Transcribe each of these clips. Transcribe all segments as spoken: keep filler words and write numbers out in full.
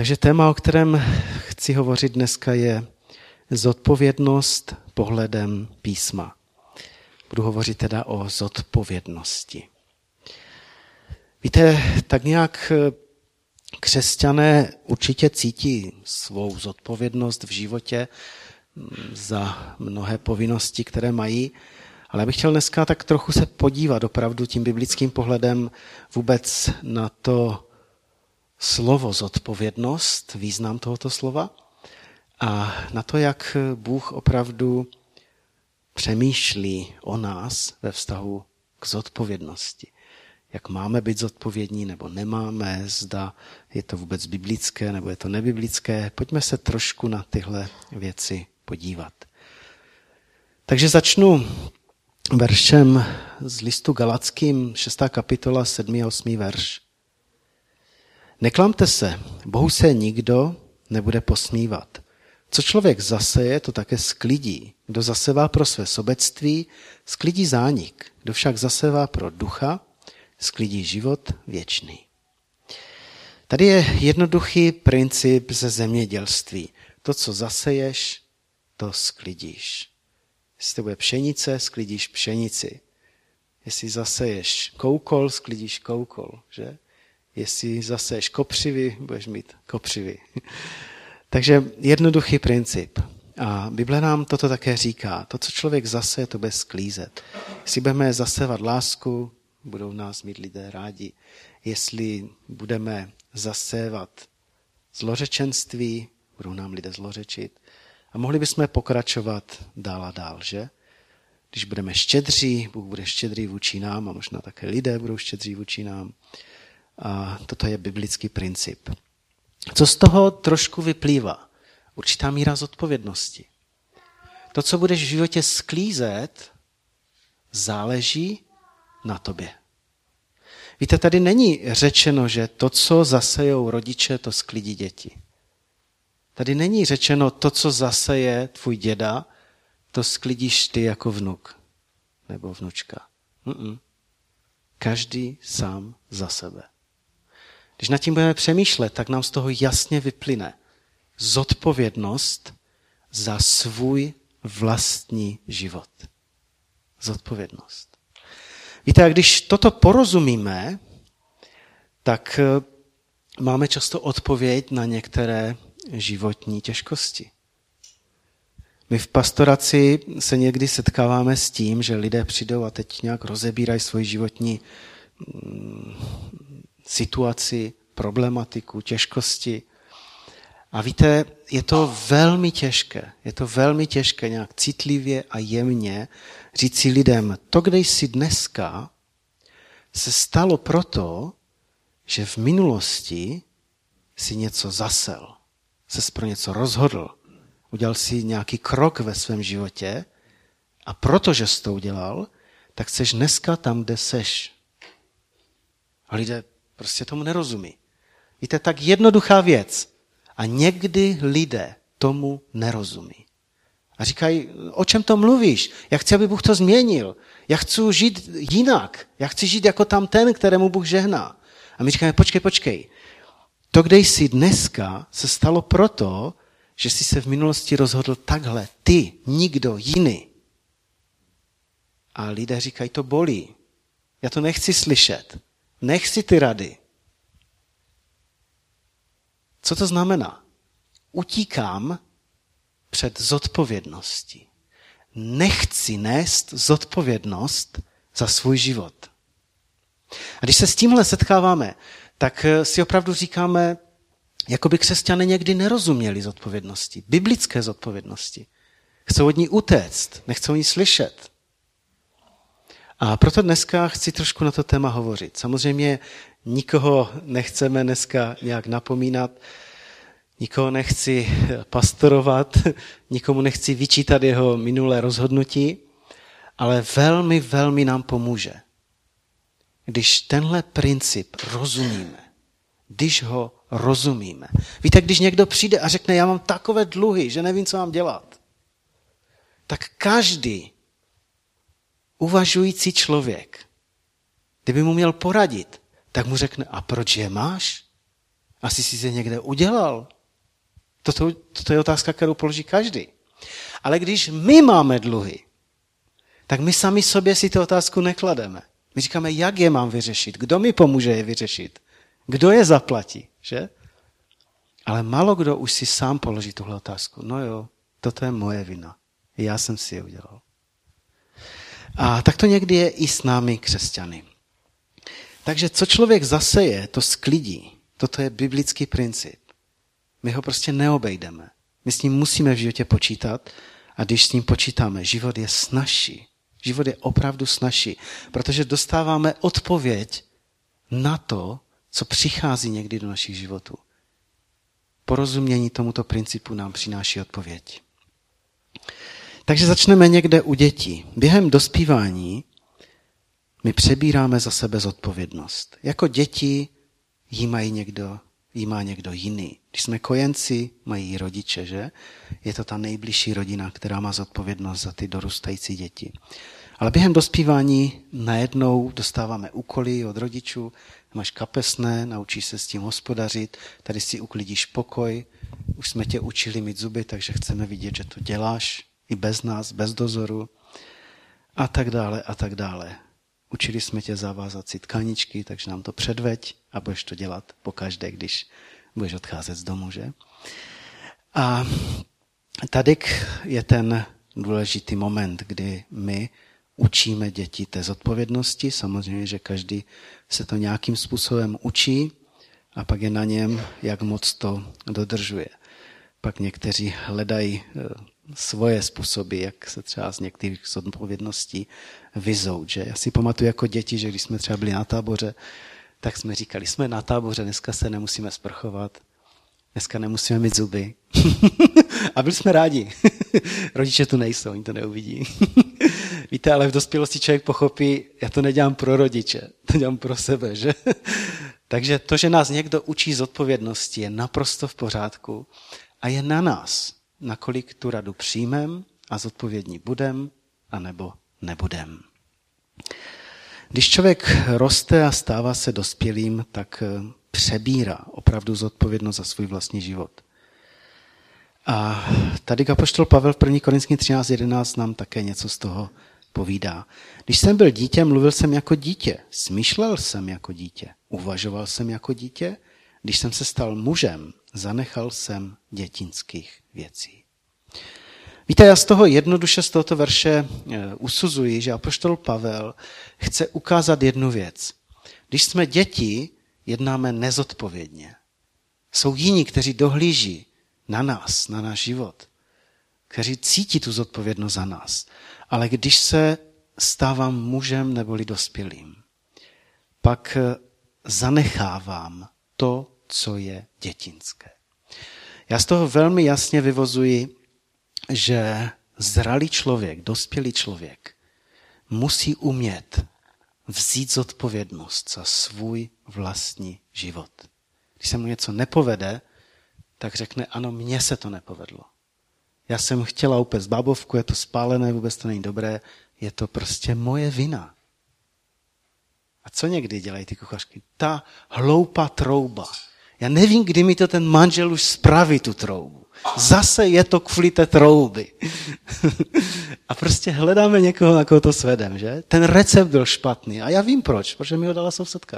Takže téma, o kterém chci hovořit dneska, je zodpovědnost pohledem písma. Budu hovořit teda o zodpovědnosti. Víte, tak nějak křesťané určitě cítí svou zodpovědnost v životě za mnohé povinnosti, které mají, ale já bych chtěl dneska tak trochu se podívat opravdu tím biblickým pohledem vůbec na to slovo zodpovědnost, význam tohoto slova a na to, jak Bůh opravdu přemýšlí o nás ve vztahu k zodpovědnosti. Jak máme být zodpovědní nebo nemáme, zda je to vůbec biblické nebo je to nebiblické. Pojďme se trošku na tyhle věci podívat. Takže začnu veršem z listu Galackým, šestá kapitola, sedmý a osmý verš. Neklamte se, Bohu se nikdo nebude posmívat. Co člověk zaseje, to také sklidí. Kdo zasevá pro své sobectví, sklidí zánik. Kdo však zasevá pro ducha, sklidí život věčný. Tady je jednoduchý princip ze zemědělství. To, co zaseješ, to sklidíš. Jestli to bude pšenice, sklidíš pšenici. Jestli zaseješ koukol, sklidíš koukol, že? Jestli zaseješ kopřivy, budeš mít kopřivy. Takže jednoduchý princip. A Bible nám toto také říká. To, co člověk zaseje, to bude sklízet. Jestli budeme zasevat lásku, budou nás mít lidé rádi. Jestli budeme zasévat zlořečenství, budou nám lidé zlořečit. A mohli bychom pokračovat dál a dál, že? Když budeme štědří, Bůh bude štědrý vůči nám a možná také lidé budou štědří vůči nám. A toto je biblický princip. Co z toho trošku vyplývá? Určitá míra zodpovědnosti. To, co budeš v životě sklízet, záleží na tobě. Víte, tady není řečeno, že to, co zasejou rodiče, to sklidí děti. Tady není řečeno, to, co zaseje tvůj děda, to sklidíš ty jako vnuk nebo vnučka. Mm-mm. Každý sám za sebe. Když nad tím budeme přemýšlet, tak nám z toho jasně vyplyne zodpovědnost za svůj vlastní život. Zodpovědnost. Víte, a když toto porozumíme, tak máme často odpověď na některé životní těžkosti. My v pastoraci se někdy setkáváme s tím, že lidé přijdou a teď nějak rozebírají svoji životní situaci, problematiku, těžkosti. A víte, je to velmi těžké, je to velmi těžké nějak citlivě a jemně říci lidem, to, kde jsi dneska, se stalo proto, že v minulosti si něco zasel, ses pro něco rozhodl, udělal si nějaký krok ve svém životě a protože jsi to udělal, tak seš dneska tam, kde seš. A lidé prostě tomu nerozumí. Víte, tak jednoduchá věc. A někdy lidé tomu nerozumí. A říkají, o čem to mluvíš? Já chci, aby Bůh to změnil. Já chci žít jinak. Já chci žít jako tam ten, kterému Bůh žehná. A my říkáme, počkej, počkej. To, kde jsi dneska, se stalo proto, že jsi se v minulosti rozhodl takhle. Ty, nikdo jiný. A lidé říkají, to bolí. Já to nechci slyšet. Nechci ty rady. Co to znamená? Utíkám před zodpovědností. Nechci nést zodpovědnost za svůj život. A když se s tímhle setkáváme, tak si opravdu říkáme, jako by křesťané někdy nerozuměli zodpovědnosti, biblické zodpovědnosti. Chcou od ní utéct, nechcou ní slyšet. A proto dneska chci trošku na to téma hovořit. Samozřejmě nikoho nechceme dneska nějak napomínat, nikoho nechci pastorovat, nikomu nechci vyčítat jeho minulé rozhodnutí, ale velmi, velmi nám pomůže, když tenhle princip rozumíme, když ho rozumíme. Víte, když někdo přijde a řekne, já mám takové dluhy, že nevím, co mám dělat, tak každý uvažující člověk, kdyby mu měl poradit, tak mu řekne, a proč je máš? Asi jsi se někde udělal. Toto, toto je otázka, kterou položí každý. Ale když my máme dluhy, tak my sami sobě si tu otázku neklademe. My říkáme, jak je mám vyřešit, kdo mi pomůže je vyřešit, kdo je zaplatí, že? Ale málo kdo už si sám položí tuhle otázku. No jo, toto je moje vina. Já jsem si je udělal. A tak to někdy je i s námi křesťany. Takže co člověk zaseje, to sklidí. Toto je biblický princip. My ho prostě neobejdeme. My s ním musíme v životě počítat a když s ním počítáme, život je snazší. Život je opravdu snazší, protože dostáváme odpověď na to, co přichází někdy do našich životů. Porozumění tomuto principu nám přináší odpověď. Takže začneme někde u dětí. Během dospívání my přebíráme za sebe zodpovědnost. Jako děti jí mají někdo, jí má někdo jiný. Když jsme kojenci, mají ji rodiče, že? Je to ta nejbližší rodina, která má zodpovědnost za ty dorůstající děti. Ale během dospívání najednou dostáváme úkoly od rodičů, máš kapesné, naučíš se s tím hospodařit, tady si uklidíš pokoj, už jsme tě učili mít zuby, takže chceme vidět, že to děláš i bez nás, bez dozoru a tak dále a tak dále. Učili jsme tě zavázat si tkaničky, takže nám to předveď a budeš to dělat pokaždé, když budeš odcházet z domu, že? A tady je ten důležitý moment, kdy my učíme děti té zodpovědnosti. Samozřejmě, že každý se to nějakým způsobem učí a pak je na něm, jak moc to dodržuje. Pak někteří hledají svoje způsoby, jak se třeba z některých zodpovědností vyzout. Že? Já si pamatuju jako děti, že když jsme třeba byli na táboře, tak jsme říkali, jsme na táboře, dneska se nemusíme sprchovat, dneska nemusíme mít zuby. A byli jsme rádi. Rodiče tu nejsou, oni to neuvidí. Víte, ale v dospělosti člověk pochopí, já to nedělám pro rodiče, to dělám pro sebe, že? Takže to, že nás někdo učí zodpovědnosti, je naprosto v pořádku a je na nás, nakolik tu radu přijmem a zodpovědní budem, anebo nebudem. Když člověk roste a stává se dospělým, tak přebírá opravdu zodpovědnost za svůj vlastní život. A tady apoštol Pavel v první Korinským třináct jedenáct nám také něco z toho povídá. Když jsem byl dítě, mluvil jsem jako dítě, smýšlel jsem jako dítě, uvažoval jsem jako dítě, když jsem se stal mužem, zanechal jsem dětinských věcí. Víte, já z toho jednoduše z tohoto verše usuzuji, že apoštol Pavel chce ukázat jednu věc. Když jsme děti, jednáme nezodpovědně. Jsou jiní, kteří dohlíží na nás, na náš život, kteří cítí tu zodpovědnost za nás. Ale když se stávám mužem neboli dospělým, pak zanechávám to, co je dětinské. Já z toho velmi jasně vyvozuji, že zralý člověk, dospělý člověk musí umět vzít zodpovědnost za svůj vlastní život. Když se mu něco nepovede, tak řekne, ano, mně se to nepovedlo. Já jsem chtěla upéct bábovku, je to spálené, vůbec to není dobré, je to prostě moje vina. A co někdy dělají ty kuchařky? Ta hloupá trouba. Já nevím, kdy mi to ten manžel už spraví, tu troubu. Zase je to kvůli té trouby. A prostě hledáme někoho, na koho to svedem, že? Ten recept byl špatný. A já vím proč, protože mi ho dala sousedka.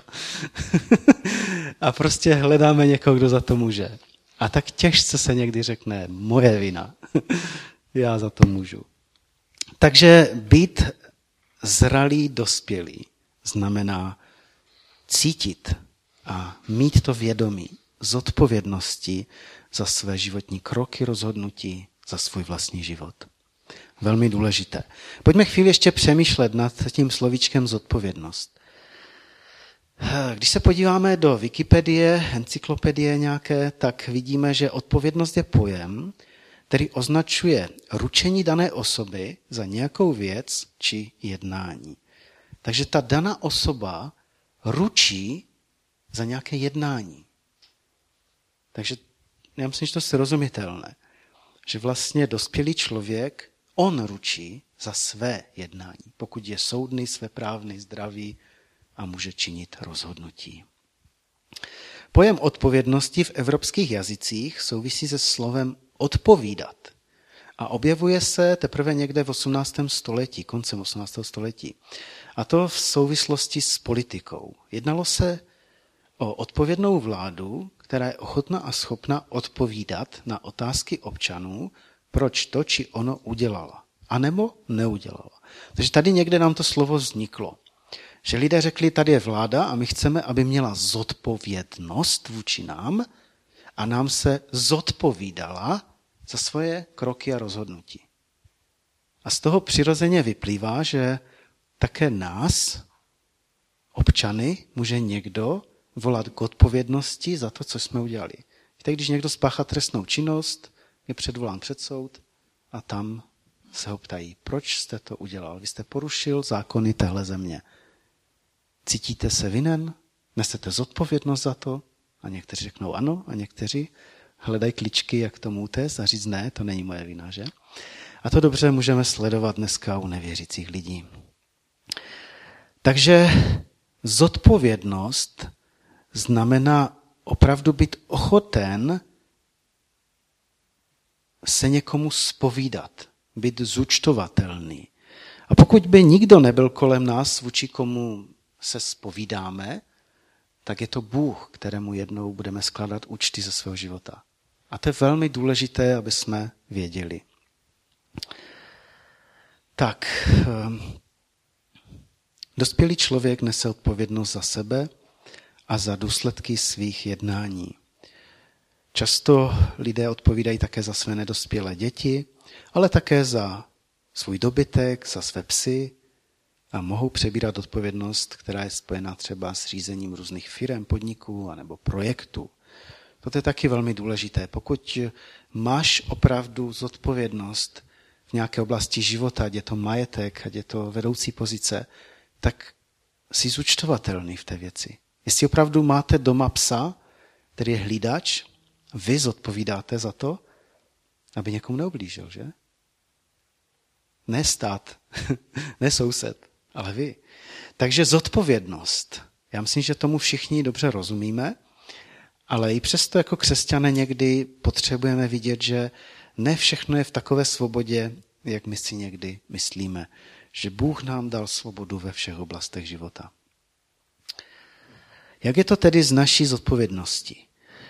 A prostě hledáme někoho, kdo za to může. A tak těžce se někdy řekne, moje vina. Já za to můžu. Takže být zralý, dospělý znamená cítit a mít to vědomí zodpovědnosti za své životní kroky, rozhodnutí, za svůj vlastní život. Velmi důležité. Pojďme chvíli ještě přemýšlet nad tím slovíčkem zodpovědnost. Když se podíváme do Wikipedie, encyklopedie nějaké, tak vidíme, že odpovědnost je pojem, který označuje ručení dané osoby za nějakou věc či jednání. Takže ta daná osoba ručí za nějaké jednání. Takže já myslím, že to je srozumitelné, že vlastně dospělý člověk, on ručí za své jednání, pokud je soudný, svéprávný, zdravý a může činit rozhodnutí. Pojem odpovědnosti v evropských jazycích souvisí se slovem odpovídat. A objevuje se teprve někde v osmnáctém století, koncem osmnáctého století. A to v souvislosti s politikou. Jednalo se o odpovědnou vládu, která je ochotná a schopna odpovídat na otázky občanů, proč to či ono udělala. A nebo neudělala. Takže tady někde nám to slovo vzniklo. Že lidé řekli, tady je vláda a my chceme, aby měla zodpovědnost vůči nám a nám se zodpovídala za svoje kroky a rozhodnutí. A z toho přirozeně vyplývá, že také nás, občany, může někdo volat k odpovědnosti za to, co jsme udělali. Víte, když někdo spáchá trestnou činnost, je předvolán před soud a tam se ho ptají, proč jste to udělal? Vy jste porušil zákony téhle země. Cítíte se vinen? Nesete zodpovědnost za to? A někteří řeknou ano a někteří hledají kličky, jak tomu utéct a říct ne, to není moje vina, že? A to dobře můžeme sledovat dneska u nevěřících lidí. Takže zodpovědnost znamená opravdu být ochoten se někomu zpovídat, být zúčtovatelný. A pokud by nikdo nebyl kolem nás, vůči komu se zpovídáme, tak je to Bůh, kterému jednou budeme skládat účty ze svého života. A to je velmi důležité, aby jsme věděli. Tak, dospělý člověk nese odpovědnost za sebe a za důsledky svých jednání. Často lidé odpovídají také za své nedospělé děti, ale také za svůj dobytek, za své psy a mohou přebírat odpovědnost, která je spojená třeba s řízením různých firem, podniků anebo projektů. To je taky velmi důležité. Pokud máš opravdu zodpovědnost v nějaké oblasti života, ať je to majetek, ať je to vedoucí pozice, tak jsi zúčtovatelný v té věci. Jestli opravdu máte doma psa, který je hlídač, vy zodpovídáte za to, aby někomu neublížil, že? Ne stát, ne soused, ale vy. Takže zodpovědnost. Já myslím, že tomu všichni dobře rozumíme, ale i přesto jako křesťané někdy potřebujeme vidět, že ne všechno je v takové svobodě, jak my si někdy myslíme. Že Bůh nám dal svobodu ve všech oblastech života. Jak je to tedy z naší zodpovědností?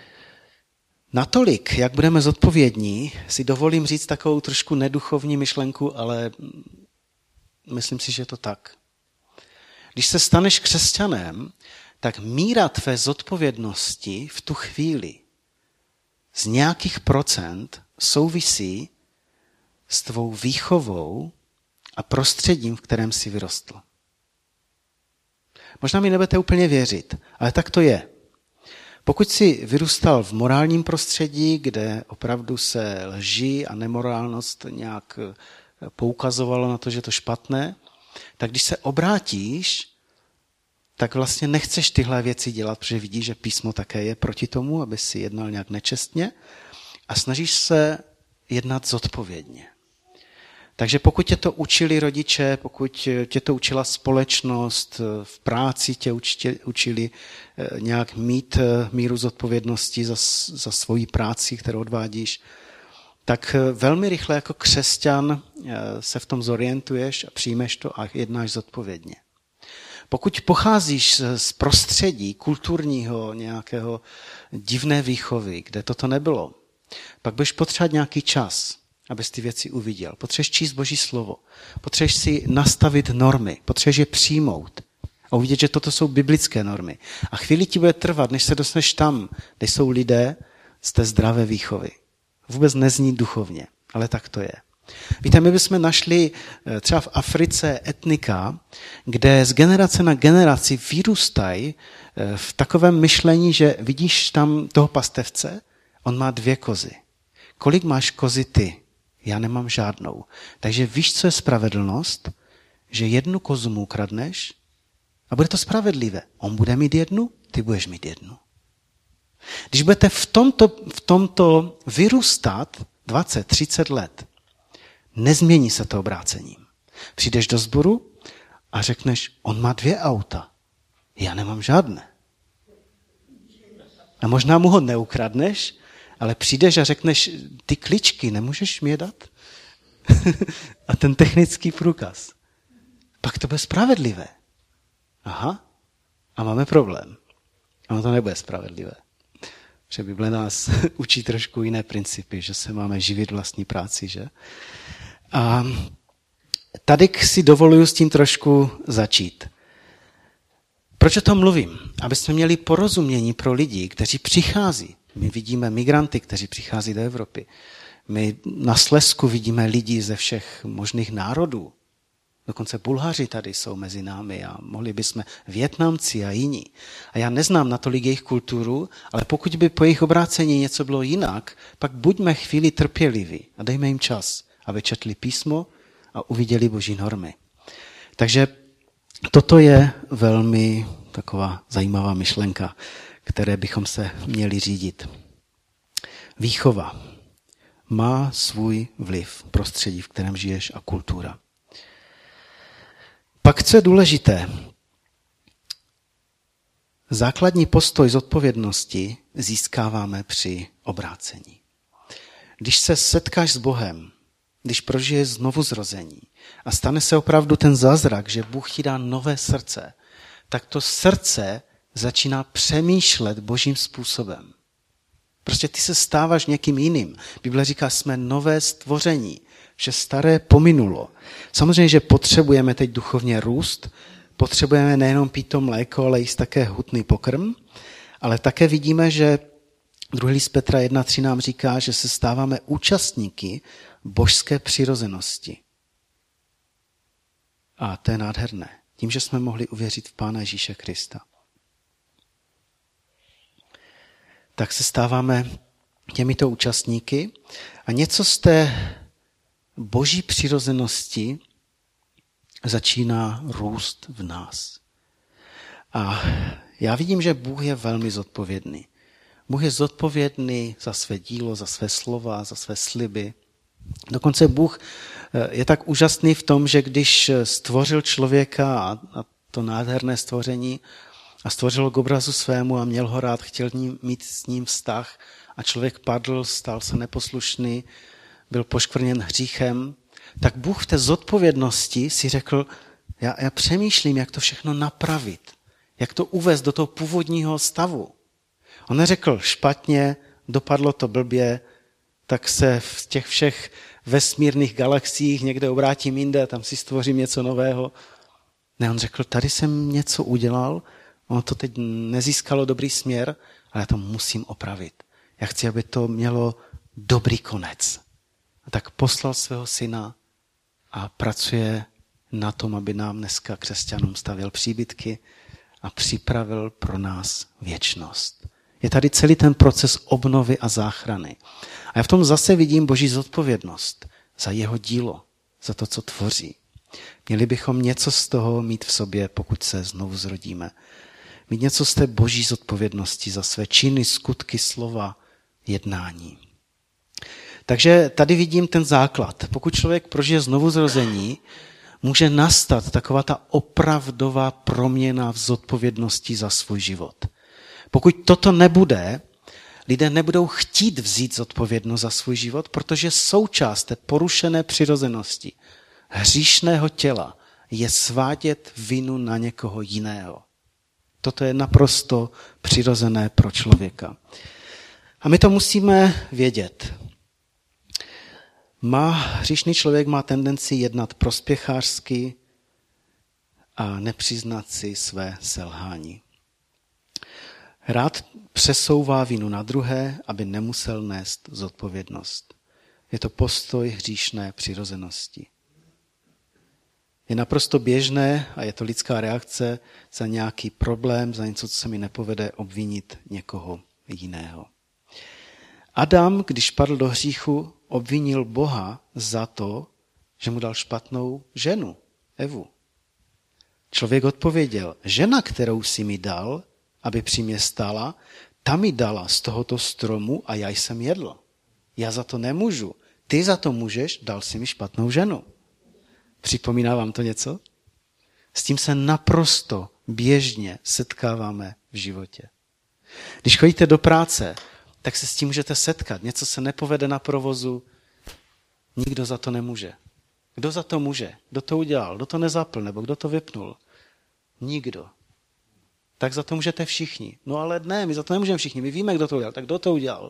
Natolik, jak budeme zodpovědní, si dovolím říct takovou trošku neduchovní myšlenku, ale myslím si, že je to tak. Když se staneš křesťanem, tak míra tvé zodpovědnosti v tu chvíli z nějakých procent souvisí s tvou výchovou a prostředím, v kterém jsi vyrostl. Možná mi nebudete úplně věřit, ale tak to je. Pokud jsi vyrůstal v morálním prostředí, kde opravdu se lži a nemorálnost nějak poukazovalo na to, že je to špatné, tak když se obrátíš, tak vlastně nechceš tyhle věci dělat, protože vidíš, že písmo také je proti tomu, aby si jednal nějak nečestně a snažíš se jednat zodpovědně. Takže pokud tě to učili rodiče, pokud tě to učila společnost, v práci tě učili nějak mít míru zodpovědnosti za, za svoji práci, kterou odvádíš, tak velmi rychle jako křesťan se v tom zorientuješ a přijmeš to a jednáš zodpovědně. Pokud pocházíš z prostředí kulturního nějakého divné výchovy, kde toto nebylo, pak budeš potřebovat nějaký čas, abys ty věci uviděl. Potřebuješ číst Boží slovo. Potřebuješ si nastavit normy. Potřebuješ je přijmout. A uvidět, že toto jsou biblické normy. A chvíli ti bude trvat, než se dostaneš tam, kde jsou lidé z té zdravé výchovy. Vůbec nezní duchovně, ale tak to je. Víte, my bychom našli třeba v Africe etnika, kde z generace na generaci vyrůstají v takovém myšlení, že vidíš tam toho pastevce, on má dvě kozy. Kolik máš kozy ty? Já nemám žádnou. Takže víš, co je spravedlnost? Že jednu kozu mu ukradneš a bude to spravedlivé. On bude mít jednu, ty budeš mít jednu. Když budete v tomto, v tomto vyrůstat dvacet třicet let, nezmění se to obrácením. Přijdeš do sboru a řekneš, on má dvě auta, já nemám žádné. A možná mu ho neukradneš, ale přijdeš a řekneš, ty kličky, nemůžeš mě dát? A ten technický průkaz. Pak to bude spravedlivé. Aha, a máme problém. Ono to nebude spravedlivé. Protože Bible nás učí trošku jiné principy, že se máme živit vlastní práci, že? A tady si dovoluju s tím trošku začít. Proč o tom mluvím? Aby jsme měli porozumění pro lidi, kteří přichází. My vidíme migranty, kteří přichází do Evropy. My na Slezsku vidíme lidi ze všech možných národů. Dokonce Bulhaři tady jsou mezi námi a mohli bychom Vietnamci a jiní. A já neznám natolik jejich kulturu, ale pokud by po jejich obrácení něco bylo jinak, pak buďme chvíli trpěliví a dejme jim čas, aby četli písmo a uviděli Boží normy. Takže toto je velmi taková zajímavá myšlenka, které bychom se měli řídit. Výchova má svůj vliv v prostředí, v kterém žiješ, a kultura. Pak, co je důležité, základní postoj zodpovědnosti získáváme při obrácení. Když se setkáš s Bohem, když prožiješ znovuzrození a stane se opravdu ten zázrak, že Bůh ti dá nové srdce, tak to srdce začíná přemýšlet Božím způsobem. Prostě ty se stáváš někým jiným. Bible říká, jsme nové stvoření, že staré pominulo. Samozřejmě, že potřebujeme teď duchovně růst, potřebujeme nejenom pít to mléko, ale jíst také hutný pokrm, ale také vidíme, že druhý list Petra jedna tři nám říká, že se stáváme účastníky božské přirozenosti. A to je nádherné. Tím, že jsme mohli uvěřit v Pána Ježíše Krista. Tak se stáváme těmito účastníky a něco z té boží přirozenosti začíná růst v nás. A já vidím, že Bůh je velmi zodpovědný. Bůh je zodpovědný za své dílo, za své slova, za své sliby. Dokonce Bůh je tak úžasný v tom, že když stvořil člověka a to nádherné stvoření a stvořil ho k obrazu svému a měl ho rád, chtěl mít s ním vztah a člověk padl, stal se neposlušný, byl poškvrněn hříchem, tak Bůh v té zodpovědnosti si řekl, já, já přemýšlím, jak to všechno napravit, jak to uvést do toho původního stavu. On neřekl špatně, dopadlo to blbě, tak se v těch všech vesmírných galaxiích někde obrátím jinde, tam si stvořím něco nového. Ne, on řekl, tady jsem něco udělal, ono to teď nezískalo dobrý směr, ale já to musím opravit. Já chci, aby to mělo dobrý konec. A tak poslal svého syna a pracuje na tom, aby nám dneska křesťanům stavěl příbytky a připravil pro nás věčnost. Je tady celý ten proces obnovy a záchrany. A já v tom zase vidím Boží zodpovědnost za jeho dílo, za to, co tvoří. Měli bychom něco z toho mít v sobě, pokud se znovu zrodíme. Mít něco z té Boží zodpovědnosti za své činy, skutky, slova, jednání. Takže tady vidím ten základ. Pokud člověk prožije znovuzrození, může nastat taková ta opravdová proměna v zodpovědnosti za svůj život. Pokud toto nebude, lidé nebudou chtít vzít zodpovědnost za svůj život, protože součást té porušené přirozenosti, hříšného těla je svádět vinu na někoho jiného. Toto je naprosto přirozené pro člověka. A my to musíme vědět. Má, hříšný člověk má tendenci jednat prospěchářsky a nepřiznat si své selhání. Rád přesouvá vinu na druhé, aby nemusel nést zodpovědnost. Je to postoj hříšné přirozenosti. Je naprosto běžné a je to lidská reakce za nějaký problém, za něco, co se mi nepovede, obvinit někoho jiného. Adam, když padl do hříchu, obvinil Boha za to, že mu dal špatnou ženu, Evu. Člověk odpověděl, žena, kterou si mi dal, aby při mě stála, ta mi dala z tohoto stromu a já jsem jedl. Já za to nemůžu. Ty za to můžeš, dal si mi špatnou ženu. Připomíná vám to něco? S tím se naprosto běžně setkáváme v životě. Když chodíte do práce, tak se s tím můžete setkat. Něco se nepovede na provozu, nikdo za to nemůže. Kdo za to může? Kdo to udělal? Kdo to nezapl? Nebo kdo to vypnul? Nikdo. Tak za to můžete všichni. No ale ne, my za to nemůžeme všichni. My víme, kdo to udělal. Tak kdo to udělal?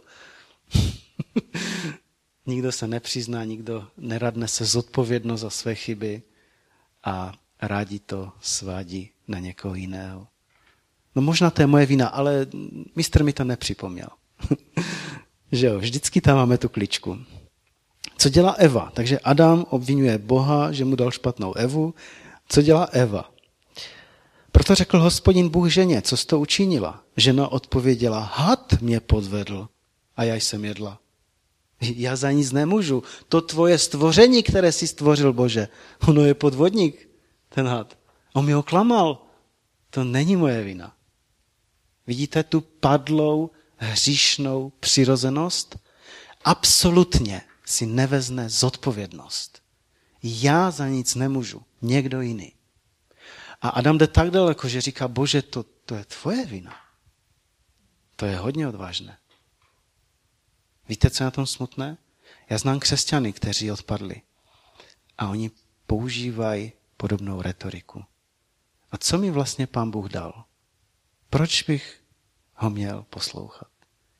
Nikdo se nepřizná, nikdo neradne se zodpovědnost za své chyby a rádi to svádí na někoho jiného. No možná to je moje vina, ale mistr mi to nepřipomněl. Že jo, vždycky tam máme tu kličku. Co dělá Eva? Takže Adam obvinuje Boha, že mu dal špatnou Evu. Co dělá Eva? Proto řekl Hospodin Bůh ženě, co jsi to učinila? Žena odpověděla, had mě podvedl a já jsem jedla. Já za nic nemůžu. To tvoje stvoření, které jsi stvořil, Bože, ono je podvodník, ten had. On mě oklamal. To není moje vina. Vidíte tu padlou, hříšnou přirozenost? Absolutně si nevezne zodpovědnost. Já za nic nemůžu, někdo jiný. A Adam jde tak daleko, že říká, Bože, to, to je tvoje vina. To je hodně odvážné. Víte, co je na tom smutné? Já znám křesťany, kteří odpadli. A oni používají podobnou retoriku. A co mi vlastně Pán Bůh dal? Proč bych ho měl poslouchat?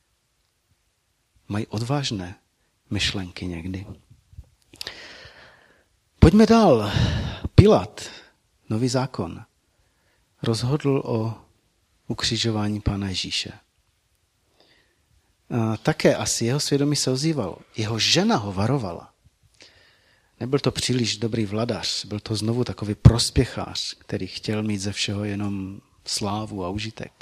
Mají odvážné myšlenky někdy. Pojďme dál. Pilát, nový zákon, rozhodl o ukřižování Pána Ježíše. A také asi jeho svědomí se ozývalo. Jeho žena ho varovala. Nebyl to příliš dobrý vladař, byl to znovu takový prospěchář, který chtěl mít ze všeho jenom slávu a užitek.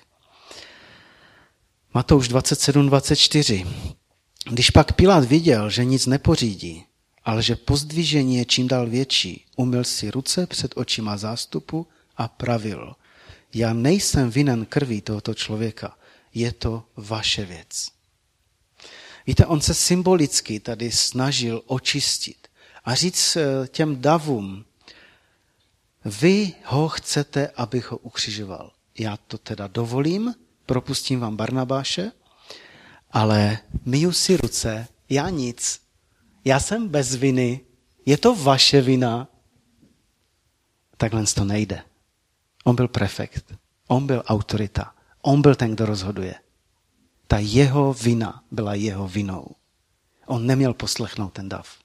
Matouš dvacet sedm dvacet čtyři. Když pak Pilát viděl, že nic nepořídí, ale že pozdvižení je čím dál větší, umyl si ruce před očima zástupu a pravil. Já nejsem vinen krví tohoto člověka, je to vaše věc. Víte, on se symbolicky tady snažil očistit a říct těm davům, vy ho chcete, abych ho ukřižoval. Já to teda dovolím, propustím vám Barnabáše, ale myju si ruce, já nic, já jsem bez viny, je to vaše vina. Takhle to nejde. On byl prefekt, on byl autorita, on byl ten, kdo rozhoduje. Ta jeho vina byla jeho vinou. On neměl poslechnout ten dav.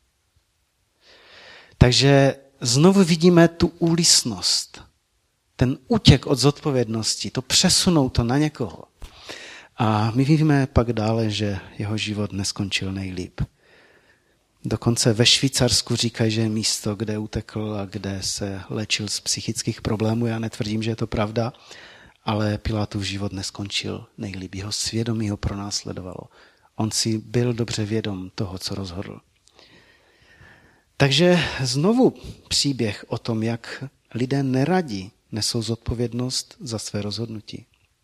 Takže znovu vidíme tu úlisnost, ten útěk od zodpovědnosti, to přesunout to na někoho. A my víme pak dále, že jeho život neskončil nejlíp. Dokonce ve Švýcarsku říkají, že je místo, kde utekl a kde se léčil z psychických problémů. Já netvrdím, že je to pravda, ale Pilátův život neskončil nejlíp. Jeho svědomí ho pronásledovalo. On si byl dobře vědom toho, co rozhodl. Takže znovu příběh o tom, jak lidé neradi nesou zodpovědnost za své rozhodnutí.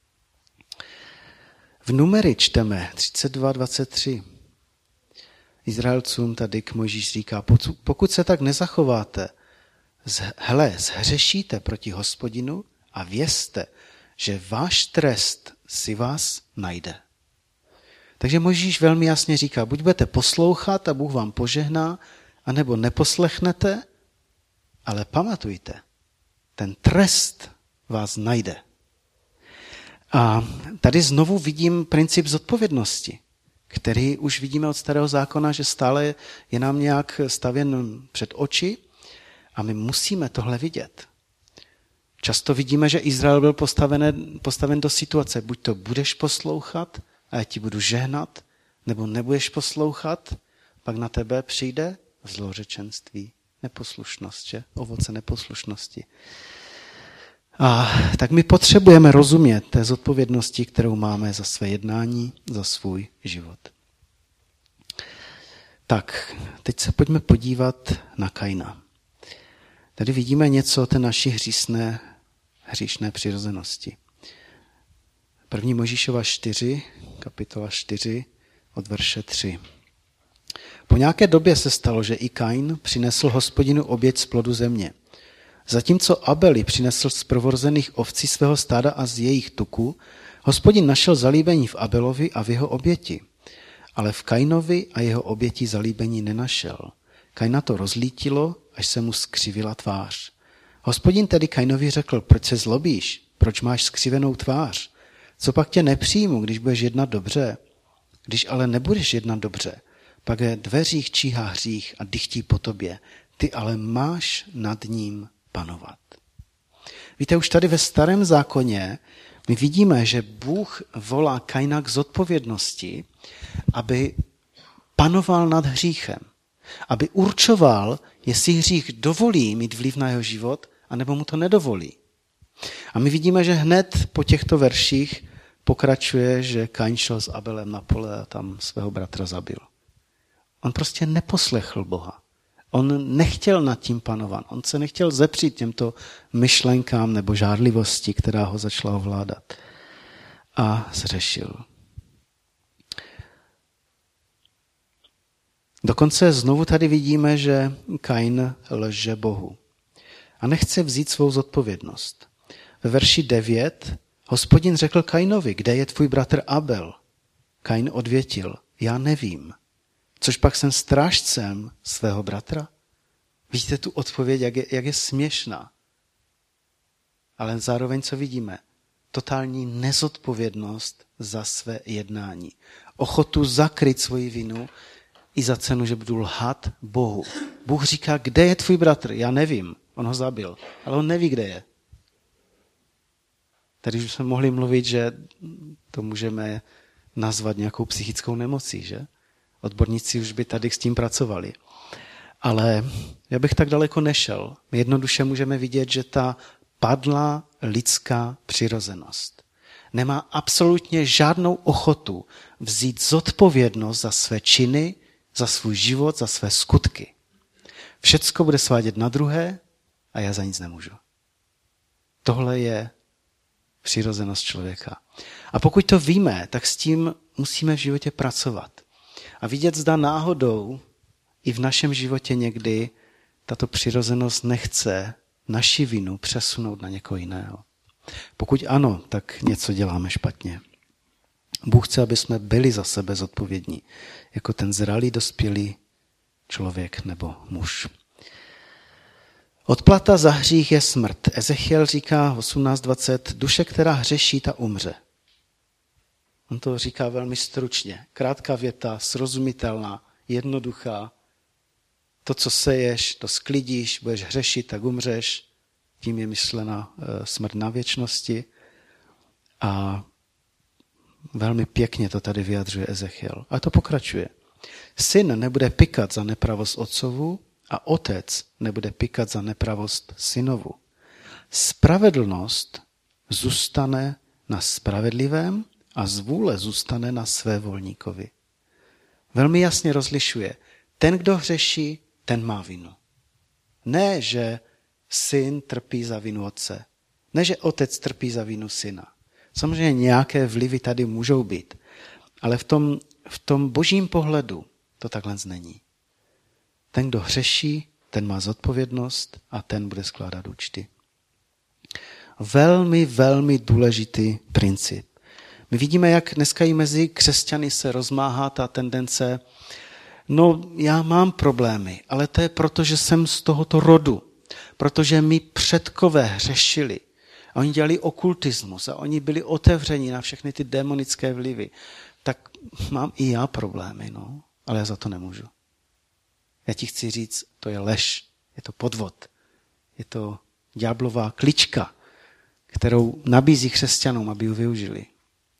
V Numery čteme třicet dva dvacet tři. Izraelcům tady k Mojžíš říká, pokud se tak nezachováte, hele, zhřešíte proti Hospodinu a vězte, že váš trest si vás najde. Takže Mojžíš velmi jasně říká, buď budete poslouchat a Bůh vám požehná, anebo neposlechnete, ale pamatujte, ten trest vás najde. A tady znovu vidím princip zodpovědnosti, který už vidíme od Starého zákona, že stále je nám nějak stavěn před oči a my musíme tohle vidět. Často vidíme, že Izrael byl postaven, postaven do situace, buď to budeš poslouchat a já ti budu žehnat, nebo nebudeš poslouchat, pak na tebe přijde zlořečenství, neposlušnost, že? Ovoce neposlušnosti. A tak my potřebujeme rozumět té zodpovědnosti, kterou máme za své jednání, za svůj život. Tak, teď se pojďme podívat na Kaina. Tady vidíme něco o té naší hříšné, hříšné přirozenosti. První Mojžíšova čtyři, kapitola čtyři, od verše tři. Po nějaké době se stalo, že i Kain přinesl Hospodinu oběť z plodu země. Zatímco Abeli přinesl z prvorozených ovcí svého stáda a z jejich tuku, Hospodin našel zalíbení v Abelovi a v jeho oběti, ale v Kainovi a jeho oběti zalíbení nenašel. Kaina to rozlítilo, až se mu skřivila tvář. Hospodin tedy Kainovi řekl, proč se zlobíš, proč máš skřivenou tvář? Co pak tě nepřijmu, když budeš jednat dobře? Když ale nebudeš jednat dobře, pak je dveřích číhá hřích a dychtí po tobě. Ty ale máš nad ním panovat. Víte, už tady ve Starém zákoně my vidíme, že Bůh volá Kaina k zodpovědnosti, aby panoval nad hříchem. Aby určoval, jestli hřích dovolí mít vliv na jeho život, anebo mu to nedovolí. A my vidíme, že hned po těchto verších pokračuje, že Kain šel s Abelem na pole a tam svého bratra zabil. On prostě neposlechl Boha. On nechtěl nad tím panovat. On se nechtěl zepřít těmto myšlenkám nebo žárlivosti, která ho začala ovládat. A zřešil. Dokonce znovu tady vidíme, že Kain lže Bohu. A nechce vzít svou zodpovědnost. Ve verši devět Hospodin řekl Kainovi, kde je tvůj bratr Abel? Kain odvětil, já nevím. Což pak jsem strážcem svého bratra? Vidíte tu odpověď, jak je, jak je směšná. Ale zároveň co vidíme? Totální nezodpovědnost za své jednání. Ochotu zakryt svoji vinu i za cenu, že budu lhat Bohu. Bůh říká, kde je tvůj bratr? Já nevím. On ho zabil, ale on neví, kde je. Tady už jsme mohli mluvit, že to můžeme nazvat nějakou psychickou nemocí, že? Odborníci už by tady s tím pracovali. Ale já bych tak daleko nešel. My jednoduše můžeme vidět, že ta padlá lidská přirozenost nemá absolutně žádnou ochotu vzít zodpovědnost za své činy, za svůj život, za své skutky. Všecko bude svádět na druhé a já za nic nemůžu. Tohle je přirozenost člověka. A pokud to víme, tak s tím musíme v životě pracovat. A vidět, zda náhodou i v našem životě někdy tato přirozenost nechce naši vinu přesunout na někoho jiného. Pokud ano, tak něco děláme špatně. Bůh chce, aby jsme byli za sebe zodpovědní, jako ten zralý, dospělý člověk nebo muž. Odplata za hřích je smrt. Ezechiel říká osmnáct dvacet, duše, která hřeší, ta umře. On to říká velmi stručně. Krátká věta, srozumitelná, jednoduchá. To, co seješ, to sklidíš, budeš hřešit, tak umřeš. Tím je myšlena smrt na věčnosti. A velmi pěkně to tady vyjadřuje Ezechiel. A to pokračuje. Syn nebude pykat za nepravost otcovu a otec nebude pykat za nepravost synovu. Spravedlnost zůstane na spravedlivém a zvůle zůstane na svévolníkovi. Velmi jasně rozlišuje. Ten, kdo hřeší, ten má vinu. Ne, že syn trpí za vinu otce. Ne, že otec trpí za vinu syna. Samozřejmě nějaké vlivy tady můžou být, ale v tom, v tom božím pohledu to takhle není. Ten, kdo hřeší, ten má zodpovědnost a ten bude skládat účty. Velmi, velmi důležitý princip. My vidíme, jak dneska i mezi křesťany se rozmáhá ta tendence, no já mám problémy, ale to je proto, že jsem z tohoto rodu, protože mi předkové hřešili. A oni dělali okultismus a oni byli otevření na všechny ty démonické vlivy. Tak mám i já problémy, no, ale já za to nemůžu. Já ti chci říct, to je lež, je to podvod, je to ďáblová klička, kterou nabízí křesťanům, aby ji využili.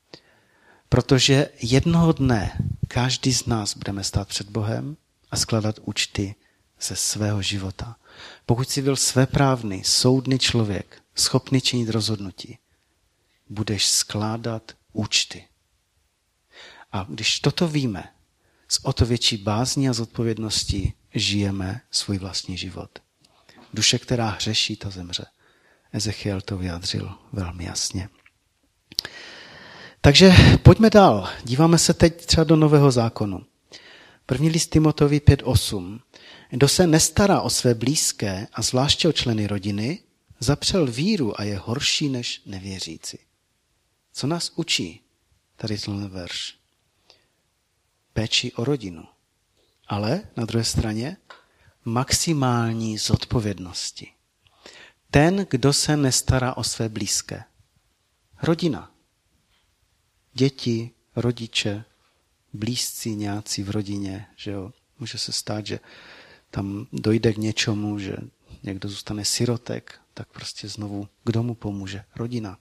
Protože jednoho dne každý z nás budeme stát před Bohem a skládat účty ze svého života. Pokud jsi byl svéprávný, soudný člověk, schopný činit rozhodnutí, budeš skládat účty. A když toto víme, s o to větší bázní a zodpovědností žijeme svůj vlastní život. Duše, která hřeší, ta zemře. Ezechiel to vyjádřil velmi jasně. Takže pojďme dál. Díváme se teď třeba do Nového zákonu. První list Timoteovi pět osm. Kdo se nestará o své blízké a zvláště o členy rodiny, zapřel víru a je horší než nevěřící. Co nás učí tady tenhle verš? Péči o rodinu. Ale na druhé straně maximální zodpovědnosti. Ten, kdo se nestará o své blízké. Rodina. Děti, rodiče, blízcí nějací v rodině. Že jo? Může se stát, že tam dojde k něčemu, že někdo zůstane sirotek, tak prostě znovu, kdo mu pomůže? Rodina.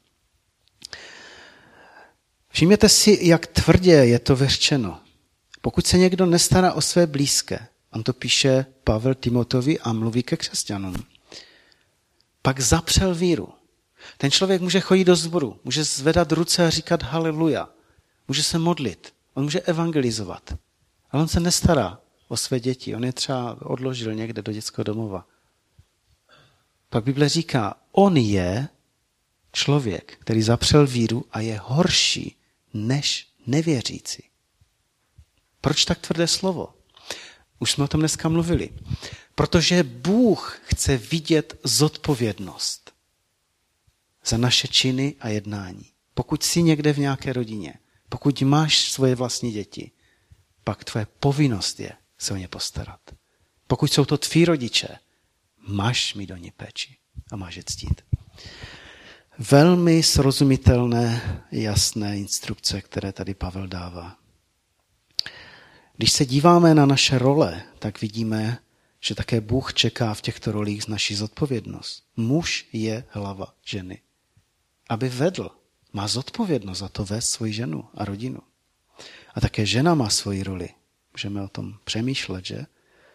Všimněte si, jak tvrdě je to vyřčeno. Pokud se někdo nestará o své blízké, on to píše Pavel Timotovi a mluví ke křesťanům, pak zapřel víru. Ten člověk může chodit do sboru, může zvedat ruce a říkat haleluja, může se modlit, on může evangelizovat, ale on se nestará o své děti, on je třeba odložil někde do dětského domova. Pak Bible říká, on je člověk, který zapřel víru a je horší než nevěřící. Proč tak tvrdé slovo? Už jsme o tom dneska mluvili. Protože Bůh chce vidět zodpovědnost za naše činy a jednání. Pokud jsi někde v nějaké rodině, pokud máš svoje vlastní děti, pak tvoje povinnost je se o ně postarat. Pokud jsou to tví rodiče, máš mít o ně péči a máš je ctít. Velmi srozumitelné, jasné instrukce, které tady Pavel dává. Když se díváme na naše role, tak vidíme, že také Bůh čeká v těchto rolích z naší zodpovědnost. Muž je hlava ženy. Aby vedl, má zodpovědnost za to vést svoji ženu a rodinu. A také žena má svoji roli. Můžeme o tom přemýšlet, že?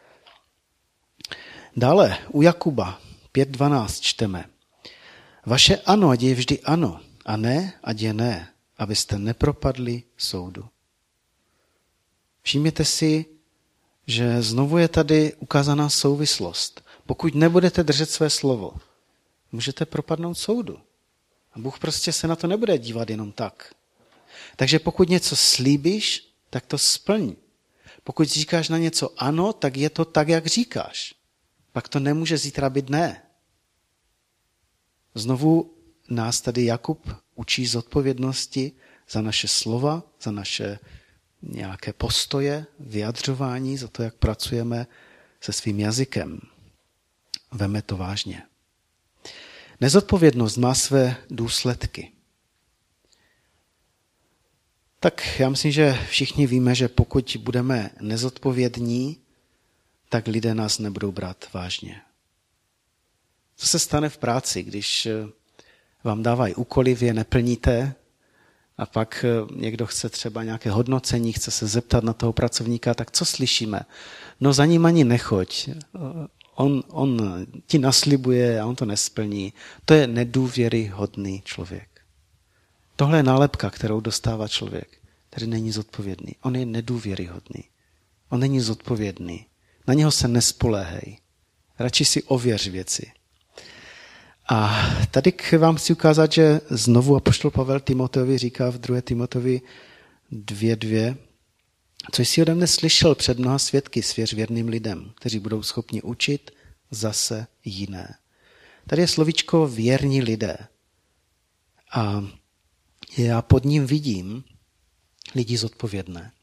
Dále u Jakuba pět dvanáct čteme. Vaše ano, ať je vždy ano, a ne, ať je ne, abyste nepropadli soudu. Všimněte si, že znovu je tady ukázaná souvislost. Pokud nebudete držet své slovo, můžete propadnout soudu. A Bůh prostě se na to nebude dívat jenom tak. Takže pokud něco slíbíš, tak to splň. Pokud říkáš na něco ano, tak je to tak, jak říkáš. Pak to nemůže zítra být ne. Znovu nás tady Jakub učí zodpovědnosti za naše slova, za naše nějaké postoje, vyjadřování, za to, jak pracujeme se svým jazykem. Veme to vážně. Nezodpovědnost má své důsledky. Tak já myslím, že všichni víme, že pokud budeme nezodpovědní, tak lidé nás nebudou brát vážně. Co se stane v práci, když vám dávají úkoly, vy je neplníte a pak někdo chce třeba nějaké hodnocení, chce se zeptat na toho pracovníka, tak co slyšíme? No za ním ani nechoď. On, on ti naslibuje a on to nesplní. To je nedůvěryhodný člověk. Tohle je nálepka, kterou dostává člověk, který není zodpovědný. On je nedůvěryhodný. On není zodpovědný. Na něho se nespoléhej. Radši si ověř věci. A tady vám chci ukázat, že znovu apoštol Pavel Timoteovi říká v druhé Timoteovi dvě dvě, co jsi ode mne slyšel před mnoha svědky, svěř věrným lidem, kteří budou schopni učit zase jiné. Tady je slovíčko věrní lidé. A já pod ním vidím lidi zodpovědné,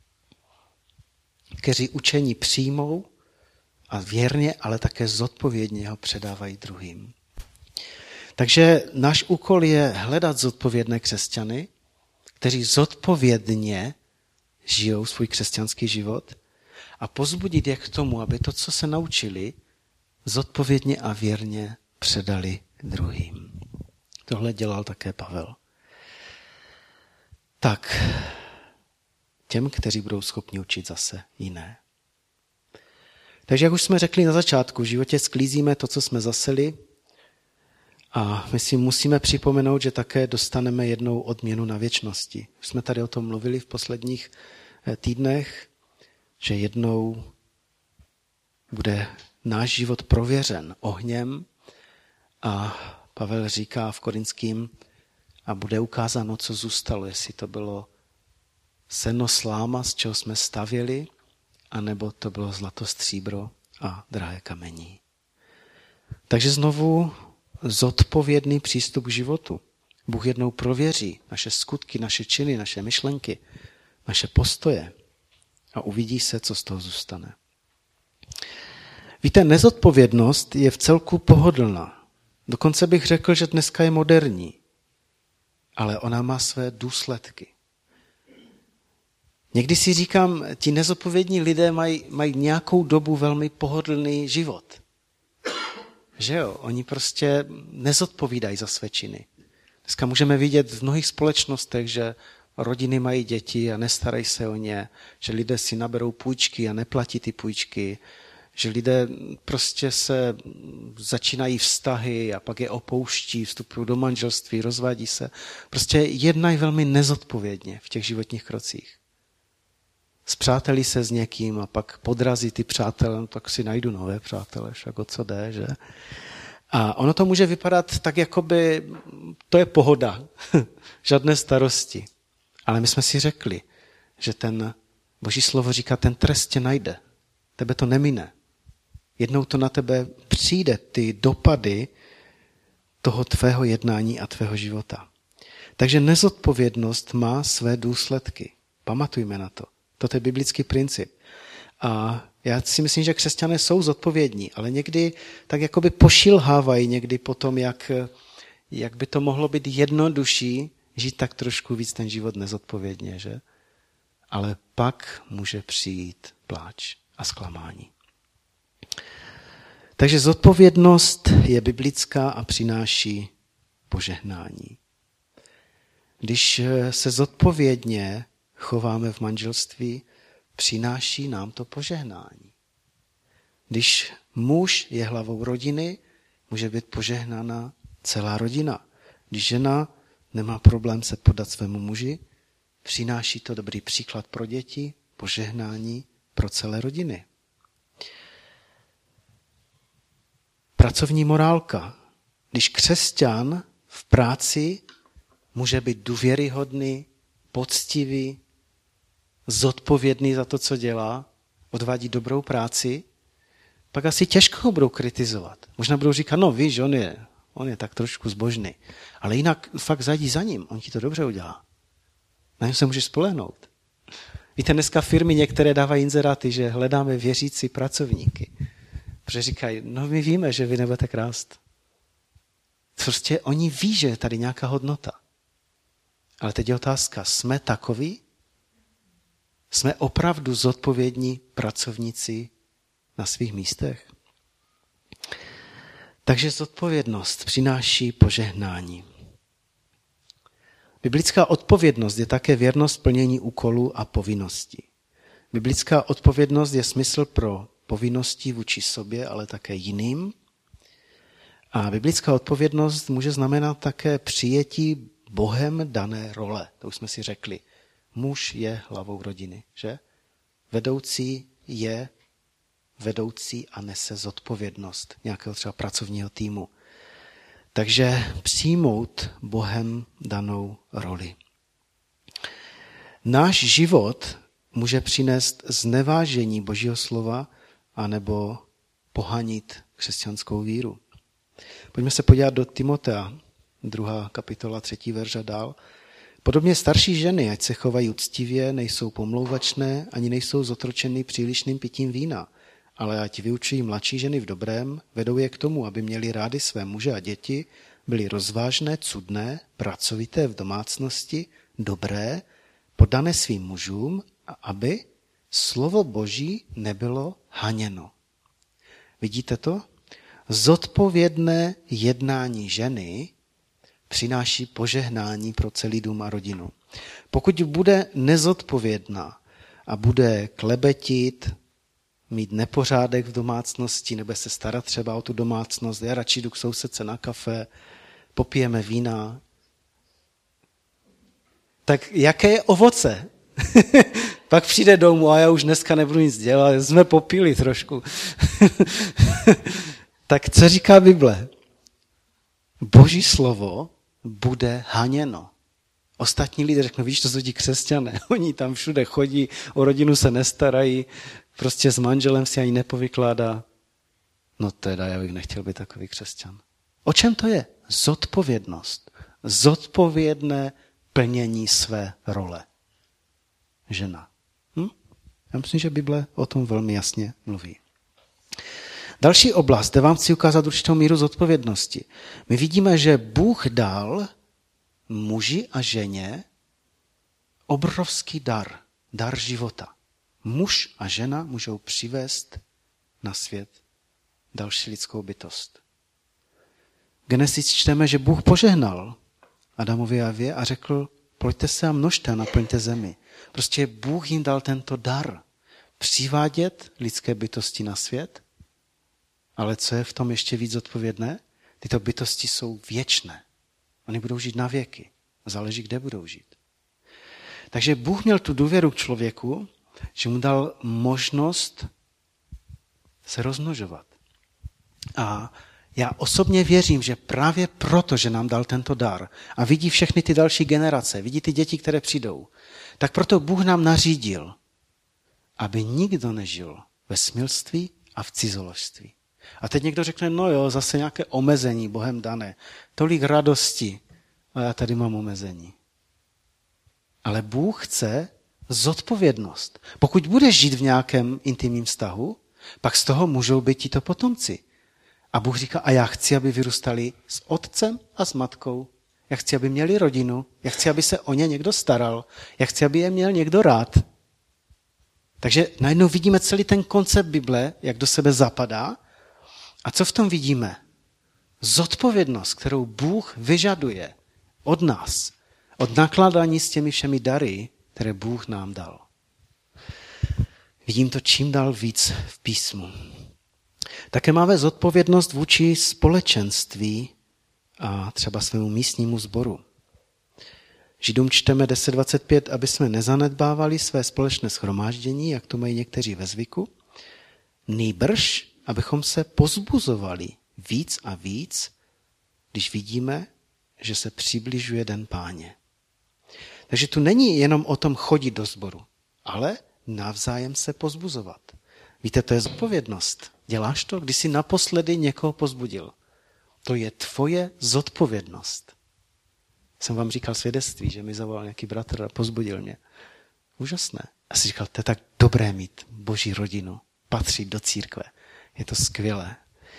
kteří učení přijmou a věrně, ale také zodpovědně ho předávají druhým. Takže náš úkol je hledat zodpovědné křesťany, kteří zodpovědně žijou svůj křesťanský život a pozbudit je k tomu, aby to, co se naučili, zodpovědně a věrně předali druhým. Tohle dělal také Pavel. Tak, těm, kteří budou schopni učit zase jiné. Takže jak už jsme řekli na začátku, v životě sklízíme to, co jsme zaseli, a my si musíme připomenout, že také dostaneme jednou odměnu na věčnosti. Už jsme tady o tom mluvili v posledních týdnech, že jednou bude náš život prověřen ohněm a Pavel říká v Korinským, a bude ukázáno, co zůstalo, jestli to bylo seno, sláma, z čeho jsme stavěli, anebo to bylo zlato, stříbro a drahé kamení. Takže znovu zodpovědný přístup k životu. Bůh jednou prověří naše skutky, naše činy, naše myšlenky, naše postoje a uvidí se, co z toho zůstane. Víte, nezodpovědnost je v celku pohodlná. Dokonce bych řekl, že dneska je moderní, ale ona má své důsledky. Někdy si říkám, ti nezodpovědní lidé mají, mají nějakou dobu velmi pohodlný život. Že jo? Oni prostě nezodpovídají za své činy. Dneska můžeme vidět v mnohých společnostech, že rodiny mají děti a nestarají se o ně, že lidé si naberou půjčky a neplatí ty půjčky, že lidé prostě se začínají vztahy a pak je opouští, vstupují do manželství, rozvádí se. Prostě jednají velmi nezodpovědně v těch životních krocích. Spřátelí se s někým a pak podrazí ty přátelé, no tak si najdu nové přátele, však o co jde, že? A ono to může vypadat tak, jakoby to je pohoda, žádné starosti. Ale my jsme si řekli, že ten Boží slovo říká, ten trest tě najde, tebe to nemine. Jednou to na tebe přijde, ty dopady toho tvého jednání a tvého života. Takže nezodpovědnost má své důsledky. Pamatujme na to. Toto je biblický princip. A já si myslím, že křesťané jsou zodpovědní, ale někdy tak jakoby pošilhávají někdy potom, jak, jak by to mohlo být jednodušší žít tak trošku víc ten život nezodpovědně, že? Ale pak může přijít pláč a zklamání. Takže zodpovědnost je biblická a přináší požehnání. Když se zodpovědně chováme v manželství, přináší nám to požehnání. Když muž je hlavou rodiny, může být požehnána celá rodina. Když žena nemá problém se podat svému muži, přináší to dobrý příklad pro děti, požehnání pro celé rodiny. Pracovní morálka. Když křesťan v práci může být důvěryhodný, poctivý, zodpovědný za to, co dělá, odvádí dobrou práci, pak asi těžko ho budou kritizovat. Možná budou říkat, no víš, on je, on je tak trošku zbožný, ale jinak fakt zajdi za ním, on ti to dobře udělá. Na něm se můžeš spolehnout. Víte, dneska firmy některé dávají inzeráty, že hledáme věřící pracovníky. Protože říkají, no my víme, že vy nebudete krást. Prostě oni ví, že je tady nějaká hodnota. Ale teď je otázka, jsme takoví? Jsme opravdu zodpovědní pracovníci na svých místech? Takže zodpovědnost přináší požehnání. Biblická odpovědnost je také věrnost plnění úkolů a povinností. Biblická odpovědnost je smysl pro povinnosti vůči sobě, ale také jiným. A biblická odpovědnost může znamenat také přijetí Bohem dané role. To už jsme si řekli. Muž je hlavou rodiny, že? Vedoucí je vedoucí a nese zodpovědnost nějakého třeba pracovního týmu. Takže přijmout Bohem danou roli. Náš život může přinést znevážení Božího slova anebo pohanit křesťanskou víru. Pojďme se podívat do Timotea, druhá kapitola, třetí verš a dál. Podobně starší ženy, ať se chovají uctivě, nejsou pomlouvačné, ani nejsou zotročeny přílišným pitím vína, ale ať vyučují mladší ženy v dobrém, vedou je k tomu, aby měli rády své muže a děti, byli rozvážné, cudné, pracovité v domácnosti, dobré, podané svým mužům a aby slovo Boží nebylo haněno. Vidíte to? Zodpovědné jednání ženy přináší požehnání pro celý dům a rodinu. Pokud bude nezodpovědná a bude klebetit, mít nepořádek v domácnosti, nebo se starat třeba o tu domácnost, já radši jdu k sousedce na kafe, popijeme vína, tak jaké je ovoce? Pak přijde domů a já už dneska nebudu nic dělat, jsme popili trošku. Tak co říká Bible? Boží slovo bude haněno. Ostatní lidé řeknou, víš, to jsou ti křesťané, oni tam všude chodí, o rodinu se nestarají, prostě s manželem si ani nepovykládá. No teda, já bych nechtěl být takový křesťan. O čem to je? Zodpovědnost. zodpovědné plnění své role. Žena. Hm? Já myslím, že Bible o tom velmi jasně mluví. Další oblast, kde vám chci ukázat určitou míru zodpovědnosti. My vidíme, že Bůh dal muži a ženě obrovský dar, dar života. Muž a žena můžou přivést na svět další lidskou bytost. V Genesis čteme, že Bůh požehnal Adamovi a Evě a řekl, pojďte se a množte a naplňte zemi. Prostě Bůh jim dal tento dar. Přivádět lidské bytosti na svět, ale co je v tom ještě víc odpovědné? Tyto bytosti jsou věčné. Oni budou žít na věky. Záleží, kde budou žít. Takže Bůh měl tu důvěru k člověku, že mu dal možnost se rozmnožovat. A já osobně věřím, že právě proto, že nám dal tento dar a vidí všechny ty další generace, vidí ty děti, které přijdou, tak proto Bůh nám nařídil, aby nikdo nežil ve smilství a v cizoložství. A teď někdo řekne, no jo, zase nějaké omezení Bohem dané, tolik radosti, a já tady mám omezení. Ale Bůh chce zodpovědnost. Pokud budeš žít v nějakém intimním vztahu, pak z toho můžou být tito potomci. A Bůh říká, a já chci, aby vyrůstali s otcem a s matkou. Já chci, aby měli rodinu. Já chci, aby se o ně někdo staral. Já chci, aby je měl někdo rád. Takže najednou vidíme celý ten koncept Bible, jak do sebe zapadá. A co v tom vidíme? Zodpovědnost, kterou Bůh vyžaduje od nás, od nakládání s těmi všemi dary, které Bůh nám dal. Vidím to čím dál víc v písmu. Také máme zodpovědnost vůči společenství a třeba svému místnímu sboru. Židům čteme deset dvacet pět, aby jsme nezanedbávali své společné shromáždění, jak to mají někteří ve zvyku, nýbrž, abychom se pozbuzovali víc a víc, když vidíme, že se přibližuje den Páně. Takže tu není jenom o tom chodit do sboru, ale navzájem se pozbuzovat. Víte, to je zodpovědnost. Děláš to, když jsi naposledy někoho pozbudil. To je tvoje zodpovědnost. Jsem vám říkal svědectví, že mi zavolal nějaký bratr a pozbudil mě. Úžasné. A si říkal, to je tak dobré mít boží rodinu, patřit do církve. Je to skvělé.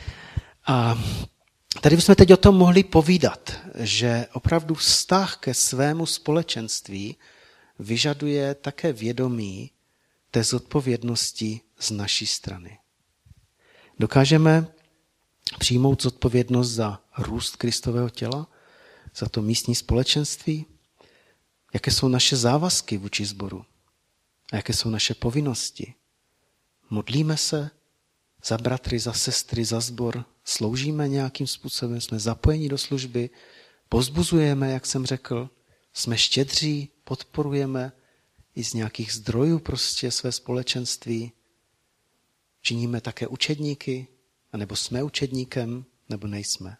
A tady bychom teď o tom mohli povídat, že opravdu vztah ke svému společenství vyžaduje také vědomí té zodpovědnosti z naší strany. Dokážeme přijmout zodpovědnost za růst Kristového těla, za to místní společenství? Jaké jsou naše závazky vůči sboru? A jaké jsou naše povinnosti? Modlíme se za bratry, za sestry, za sbor? Sloužíme nějakým způsobem? Jsme zapojeni do služby? Povzbuzujeme, jak jsem řekl? Jsme štědří? Podporujeme i z nějakých zdrojů prostě své společenství? Činíme také učedníky? A nebo jsme učedníkem? Nebo nejsme?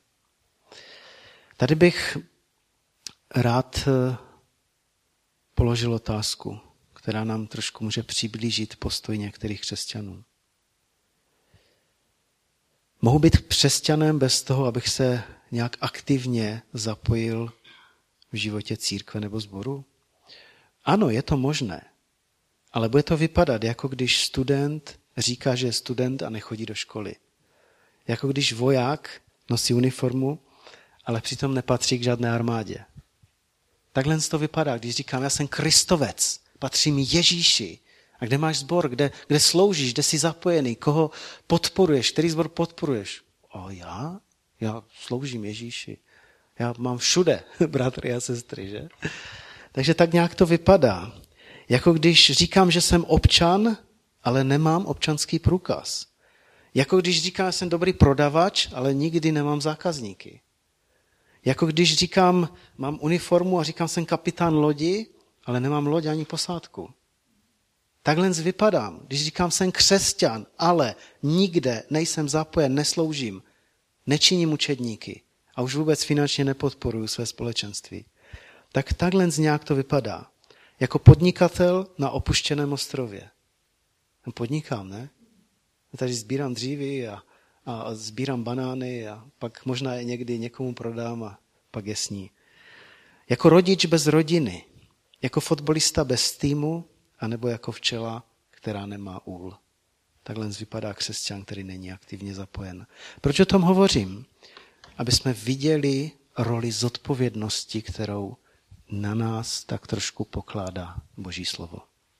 Tady bych rád položil otázku, která nám trošku může přiblížit postoj některých křesťanů. Mohu být křesťanem bez toho, abych se nějak aktivně zapojil v životě církve nebo sboru? Ano, je to možné, ale bude to vypadat, jako když student říká, že je student a nechodí do školy. Jako když voják nosí uniformu, ale přitom nepatří k žádné armádě. Takhle to vypadá, když říkám, já jsem Kristovec, patřím Ježíši. A kde máš sbor, kde, kde sloužíš, kde jsi zapojený, koho podporuješ, který sbor podporuješ? O já? Já sloužím Ježíši. Já mám všude bratry a sestry, že? Takže tak nějak to vypadá. Jako když říkám, že jsem občan, ale nemám občanský průkaz. Jako když říkám, že jsem dobrý prodavač, ale nikdy nemám zákazníky. Jako když říkám, mám uniformu a říkám, jsem kapitán lodi, ale nemám loď ani posádku. Takhle vypadám. Když říkám, jsem křesťan, ale nikde nejsem zapojen, nesloužím, nečiním učedníky a už vůbec finančně nepodporuju své společenství. Tak takhle nějak to vypadá. Jako podnikatel na opuštěném ostrově. Podnikám, ne? Tady sbírám dřívy a, a sbírám banány a pak možná je někdy někomu prodám a pak je sní. Jako rodič bez rodiny, jako fotbalista bez týmu, anebo jako včela, která nemá úl. Takhle vypadá křesťan, který není aktivně zapojen. Proč o tom hovořím? Aby jsme viděli roli zodpovědnosti, kterou na nás tak trošku pokládá Boží slovo.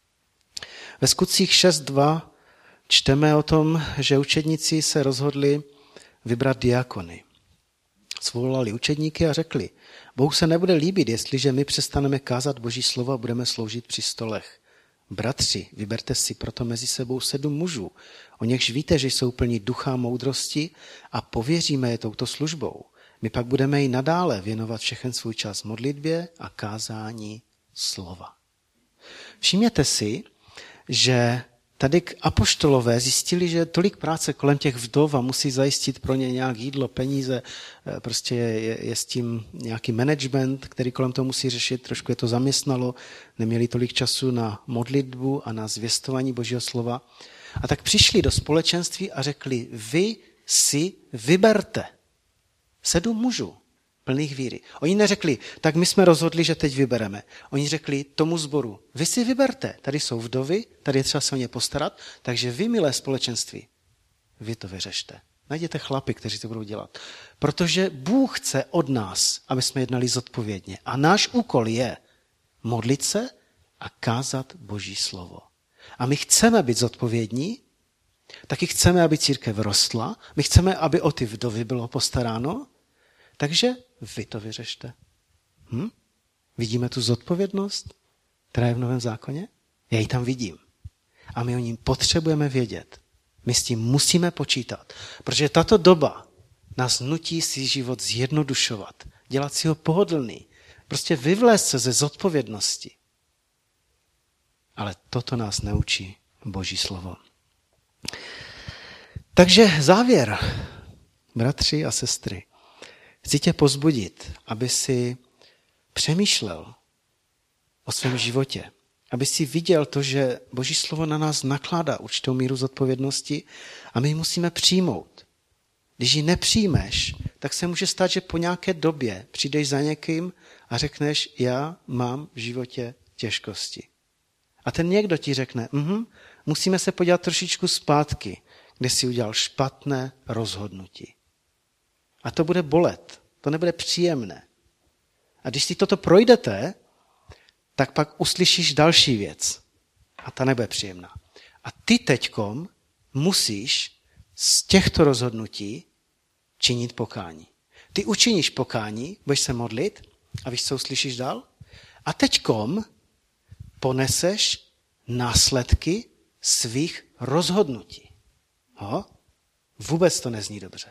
Ve Skutcích šest dva čteme o tom, že učedníci se rozhodli vybrat diakony. Svolali učedníky a řekli, Bohu se nebude líbit, jestliže my přestaneme kázat Boží slovo a budeme sloužit při stolech. Bratři, vyberte si proto mezi sebou sedm mužů, o nichž víte, že jsou plní ducha a moudrosti a pověříme je touto službou. My pak budeme i nadále věnovat všechen svůj čas modlitbě a kázání slova. Všimněte si, že tady apoštolové zjistili, že tolik práce kolem těch vdov a musí zajistit pro ně nějak jídlo, peníze, prostě je, je s tím nějaký management, který kolem toho musí řešit, trošku je to zaměstnalo, neměli tolik času na modlitbu a na zvěstování Božího slova. A tak přišli do společenství a řekli, vy si vyberte sedm mužů plných víry. Oni neřekli, tak my jsme rozhodli, že teď vybereme. Oni řekli tomu sboru, vy si vyberte, tady jsou vdovy, tady je třeba se o ně postarat, takže vy, milé společenství, vy to vyřešte. Najděte chlapy, kteří to budou dělat. Protože Bůh chce od nás, aby jsme jednali zodpovědně. A náš úkol je modlit se a kázat Boží slovo. A my chceme být zodpovědní, taky chceme, aby církev rostla, my chceme, aby o ty vdovy bylo postaráno, takže vy to vyřešte. Hm? Vidíme tu zodpovědnost, která je v Novém zákoně? Já ji tam vidím. A my o ní potřebujeme vědět. My s tím musíme počítat. Protože tato doba nás nutí si život zjednodušovat, dělat si ho pohodlný, prostě vyvlézt se ze zodpovědnosti. Ale toto nás neučí Boží slovo. Takže závěr, bratři a sestry. Chci tě pozbudit, aby si přemýšlel o svém životě, aby si viděl to, že Boží slovo na nás nakládá určitou míru zodpovědnosti a my ji musíme přijmout. Když ji nepřijmeš, tak se může stát, že po nějaké době přijdeš za někým a řekneš, já mám v životě těžkosti. A ten někdo ti řekne, mhm, musíme se podívat trošičku zpátky, kde jsi udělal špatné rozhodnutí. A to bude bolet, to nebude příjemné. A když si toto projdete, tak pak uslyšíš další věc. A ta nebude příjemná. A ty teďkom musíš z těchto rozhodnutí činit pokání. Ty učiníš pokání, budeš se modlit a víš, co uslyšíš dál? A teďkom poneseš následky svých rozhodnutí. Ho? Vůbec to nezní dobře.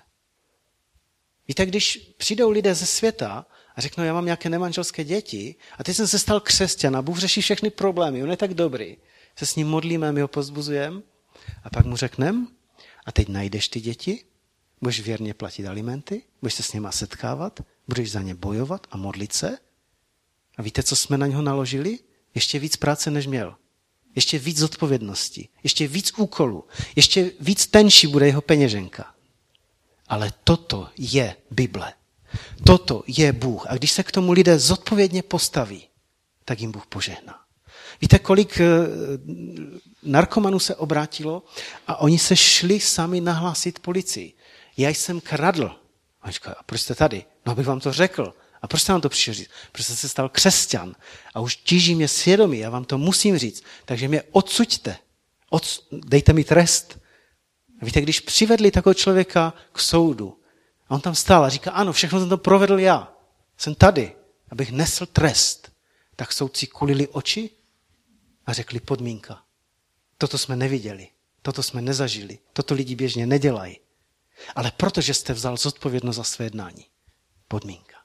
Víte, když přijdou lidé ze světa a řeknou, já mám nějaké nemanželské děti a teď jsem se stal křesťan a Bůh řeší všechny problémy, on je tak dobrý, se s ním modlíme, my ho pozbuzujeme a pak mu řekneme, a teď najdeš ty děti, budeš věrně platit alimenty, budeš se s nima setkávat, budeš za ně bojovat a modlit se. A víte, co jsme na něho naložili? Ještě víc práce, než měl. Ještě víc zodpovědnosti, ještě víc úkolů, ještě víc tenší bude jeho peněženka. Ale toto je Bible. Toto je Bůh. A když se k tomu lidé zodpovědně postaví, tak jim Bůh požehná. Víte, kolik narkomanů se obrátilo a oni se šli sami nahlásit policii. Já jsem kradl. A říká, a proč jste tady? No, abych vám to řekl. A proč jste vám to přišel říct? Protože jsem se stal křesťan a už tíží mě svědomí, já vám to musím říct. Takže mě odsuďte. Od, dejte mi trest. A víte, když přivedli takového člověka k soudu a on tam stál a říká, ano, všechno jsem to provedl já. Jsem tady, abych nesl trest. Tak soudci kulili oči a řekli podmínka. Toto jsme neviděli, toto jsme nezažili, toto lidi běžně nedělají. Ale protože jste vzal zodpovědnost za své jednání. Podmínka.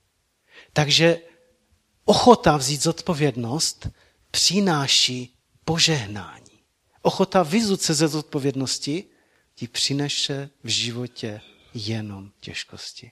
Takže ochota vzít zodpovědnost přináší požehnání. Ochota vyzut se ze zodpovědnosti ti přinese v životě jenom těžkosti.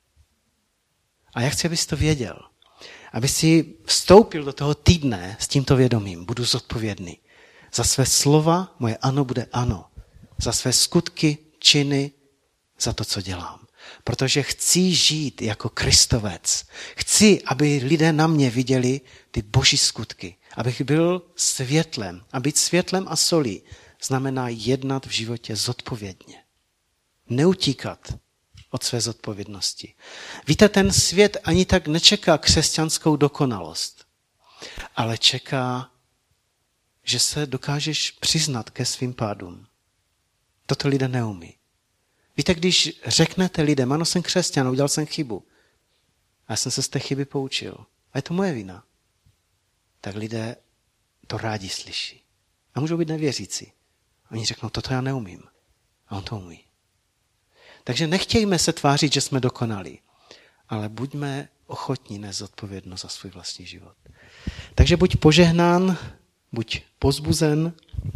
A já chci, abys to věděl. Aby si vstoupil do toho týdne s tímto vědomím. Budu zodpovědný. Za své slova moje ano bude ano. Za své skutky, činy, za to, co dělám. protože chci žít jako Kristovec. Chci, aby lidé na mě viděli ty boží skutky, abych byl světlem. A být světlem a solí znamená jednat v životě zodpovědně. Neutíkat od své zodpovědnosti. Víte, ten svět ani tak nečeká křesťanskou dokonalost, ale čeká, že se dokážeš přiznat ke svým pádům. Toto lidé neumí. Víte, když řeknete lidem, ano, jsem křesťan, udělal jsem chybu, a já jsem se z té chyby poučil, a je to moje vina, tak lidé to rádi slyší. A můžou být nevěřící. Oni řeknou, toto já neumím. A on to umí. Takže nechtějme se tvářit, že jsme dokonalí, ale buďme ochotní nést zodpovědnost za svůj vlastní život. Takže buď požehnán, buď pozbuzen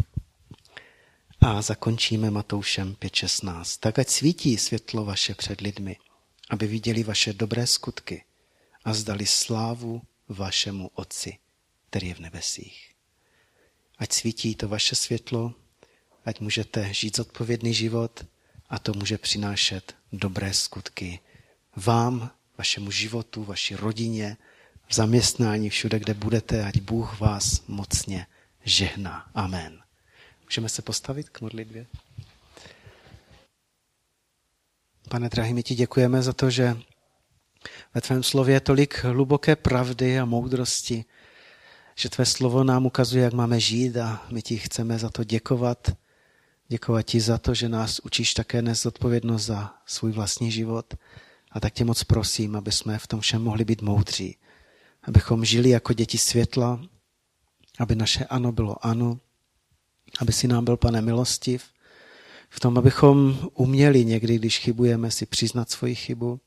a zakončíme Matoušem pět šestnáct. Tak ať svítí světlo vaše před lidmi, aby viděli vaše dobré skutky a zdali slávu vašemu Otci, který je v nebesích. Ať svítí to vaše světlo, ať můžete žít zodpovědný život a to může přinášet dobré skutky vám, vašemu životu, vaší rodině, v zaměstnání, všude, kde budete, ať Bůh vás mocně žehná. Amen. Můžeme se postavit k modlitbě? Pane drahý, my ti děkujeme za to, že ve tvém slově je tolik hluboké pravdy a moudrosti, že tvé slovo nám ukazuje, jak máme žít a my ti chceme za to děkovat. Děkovat ti za to, že nás učíš také nést zodpovědnost za svůj vlastní život. A tak tě moc prosím, aby jsme v tom všem mohli být moudří. Abychom žili jako děti světla, aby naše ano bylo ano, aby si nám byl, Pane, milostiv, v tom, abychom uměli někdy, když chybujeme, si přiznat svoji chybu.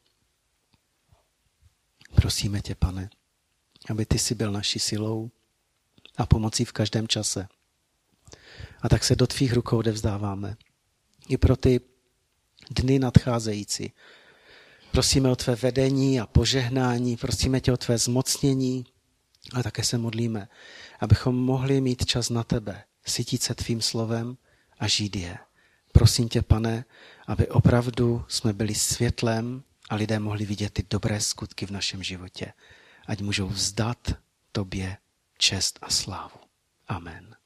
Prosíme tě, Pane, aby ty jsi byl naší silou a pomocí v každém čase. A tak se do tvých rukou odevzdáváme. I pro ty dny nadcházející. Prosíme o tvé vedení a požehnání, prosíme tě o tvé zmocnění a také se modlíme, abychom mohli mít čas na tebe, sytit se tvým slovem a žít je. Prosím tě, Pane, aby opravdu jsme byli světlem a lidé mohli vidět ty dobré skutky v našem životě. Ať můžou vzdat tobě čest a slávu. Amen.